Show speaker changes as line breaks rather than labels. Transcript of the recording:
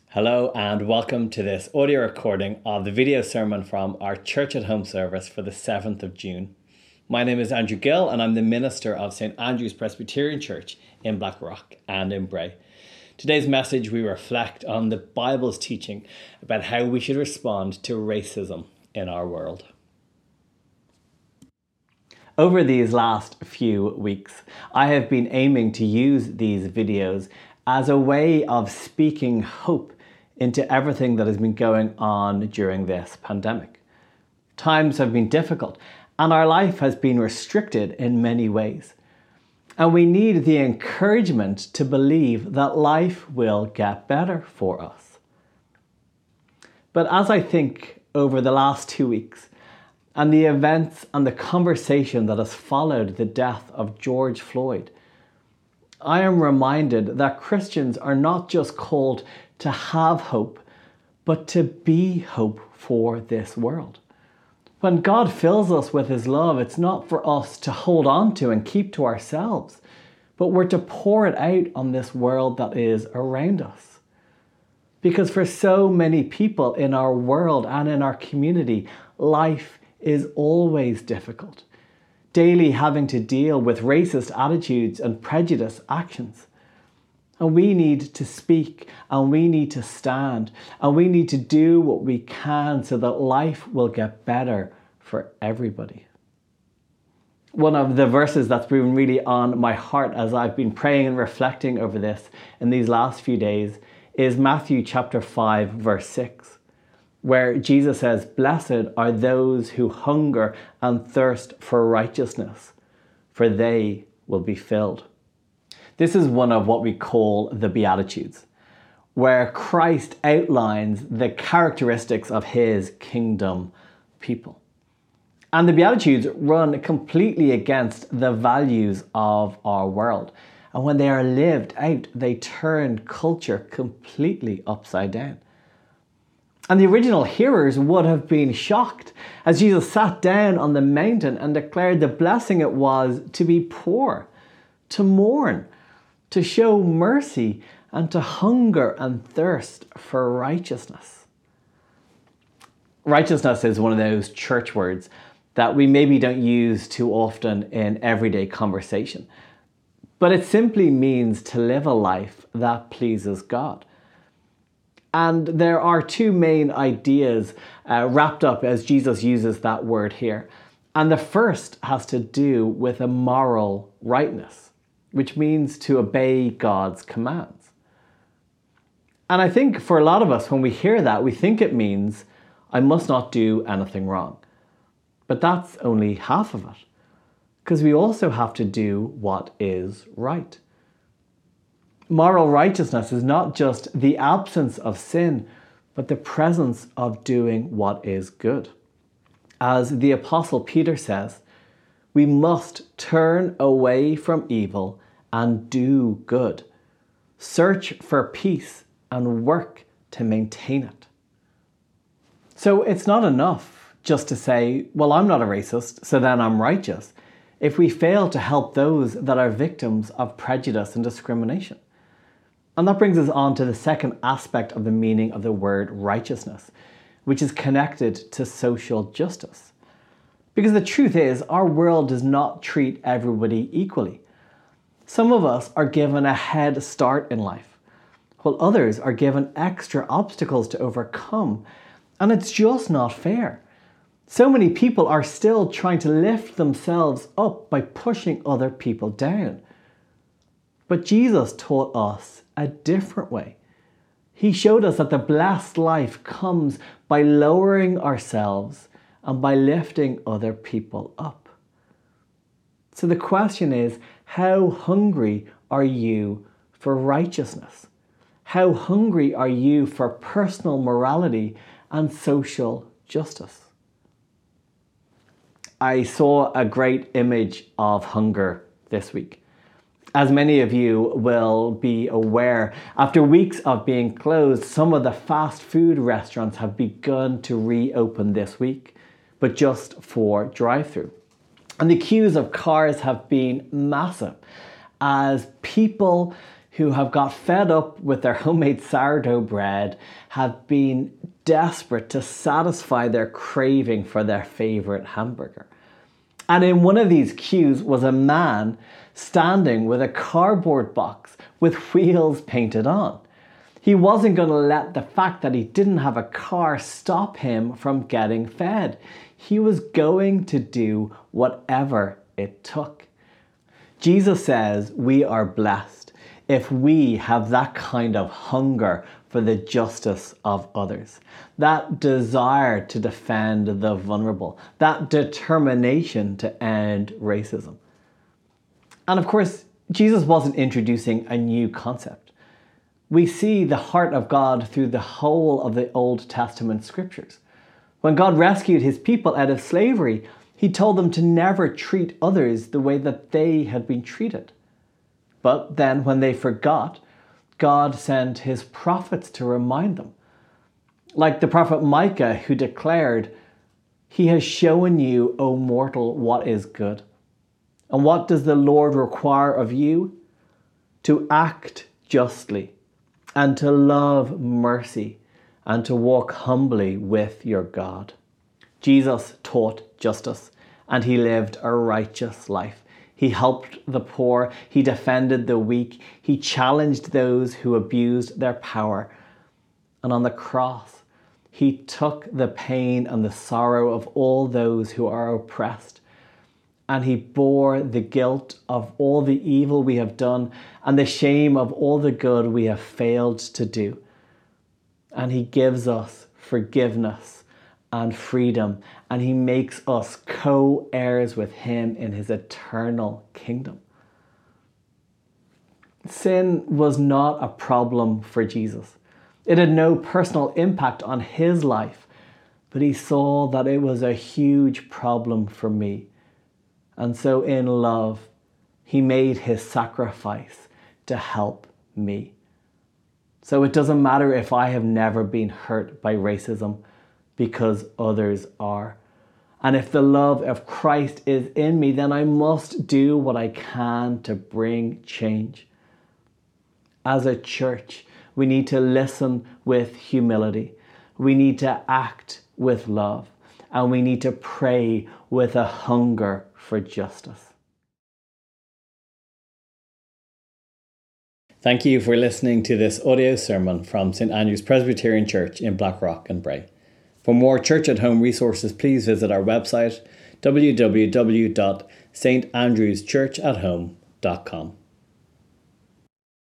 Hello and welcome to this audio recording of the video sermon from our Church at Home service for the 7th of June. My name is Andrew Gill and I'm the minister of St. Andrew's Presbyterian Church in Blackrock and in Bray. Today's message, we reflect on the Bible's teaching about how we should respond to racism in our world. Over these last few weeks, I have been aiming to use these videos as a way of speaking hope into everything that has been going on during this pandemic. Times have been difficult and our life has been restricted in many ways. And we need the encouragement to believe that life will get better for us. But as I think over the last 2 weeks and the events and the conversation that has followed the death of George Floyd, I am reminded that Christians are not just called to have hope, but to be hope for this world. When God fills us with His love, it's not for us to hold on to and keep to ourselves, but we're to pour it out on this world that is around us. Because for so many people in our world and in our community, life is always difficult. Daily having to deal with racist attitudes and prejudice actions. And we need to speak and we need to stand and we need to do what we can so that life will get better for everybody. One of the verses that's been really on my heart as I've been praying and reflecting over this in these last few days is Matthew chapter 5 verse 6, where Jesus says, "Blessed are those who hunger and thirst for righteousness, for they will be filled." This is one of what we call the Beatitudes, where Christ outlines the characteristics of His kingdom people. And the Beatitudes run completely against the values of our world. And when they are lived out, they turn culture completely upside down. And the original hearers would have been shocked as Jesus sat down on the mountain and declared the blessing it was to be poor, to mourn, to show mercy, and to hunger and thirst for righteousness. Righteousness is one of those church words that we maybe don't use too often in everyday conversation. But it simply means to live a life that pleases God. And there are two main ideas wrapped up as Jesus uses that word here. And the first has to do with a moral rightness, which means to obey God's commands. And I think for a lot of us, when we hear that, we think it means I must not do anything wrong. But that's only half of it, because we also have to do what is right. Moral righteousness is not just the absence of sin, but the presence of doing what is good. As the Apostle Peter says, we must turn away from evil and do good. Search for peace and work to maintain it. So it's not enough just to say, well, I'm not a racist, so then I'm righteous, if we fail to help those that are victims of prejudice and discrimination. And that brings us on to the second aspect of the meaning of the word righteousness, which is connected to social justice. Because the truth is, our world does not treat everybody equally. Some of us are given a head start in life, while others are given extra obstacles to overcome. And it's just not fair. So many people are still trying to lift themselves up by pushing other people down. But Jesus taught us a different way. He showed us that the blessed life comes by lowering ourselves and by lifting other people up. So the question is, how hungry are you for righteousness? How hungry are you for personal morality and social justice? I saw a great image of hunger this week. As many of you will be aware, after weeks of being closed, some of the fast food restaurants have begun to reopen this week, but just for drive-through. And the queues of cars have been massive as people who have got fed up with their homemade sourdough bread, have been desperate to satisfy their craving for their favorite hamburger. And in one of these queues was a man standing with a cardboard box with wheels painted on. He wasn't going to let the fact that he didn't have a car stop him from getting fed. He was going to do whatever it took. Jesus says we are blessed if we have that kind of hunger for the justice of others, that desire to defend the vulnerable, that determination to end racism. And of course, Jesus wasn't introducing a new concept. We see the heart of God through the whole of the Old Testament scriptures. When God rescued his people out of slavery, he told them to never treat others the way that they had been treated. But then when they forgot, God sent his prophets to remind them. Like the prophet Micah, who declared, "He has shown you, O mortal, what is good. And what does the Lord require of you? To act justly, and to love mercy, and to walk humbly with your God." Jesus taught justice, and he lived a righteous life. He helped the poor, he defended the weak, he challenged those who abused their power. And on the cross, he took the pain and the sorrow of all those who are oppressed. And he bore the guilt of all the evil we have done and the shame of all the good we have failed to do. And he gives us forgiveness and freedom, and he makes us co-heirs with him in his eternal kingdom. Sin was not a problem for Jesus. It had no personal impact on his life, but he saw that it was a huge problem for me. And so in love, he made his sacrifice to help me. So it doesn't matter if I have never been hurt by racism, because others are. And if the love of Christ is in me, then I must do what I can to bring change. As a church, we need to listen with humility. We need to act with love. And we need to pray with a hunger for justice. Thank you for listening to this audio sermon from St. Andrew's Presbyterian Church in Blackrock and Bray. For more Church at Home resources, please visit our website www.standrewschurchathome.com.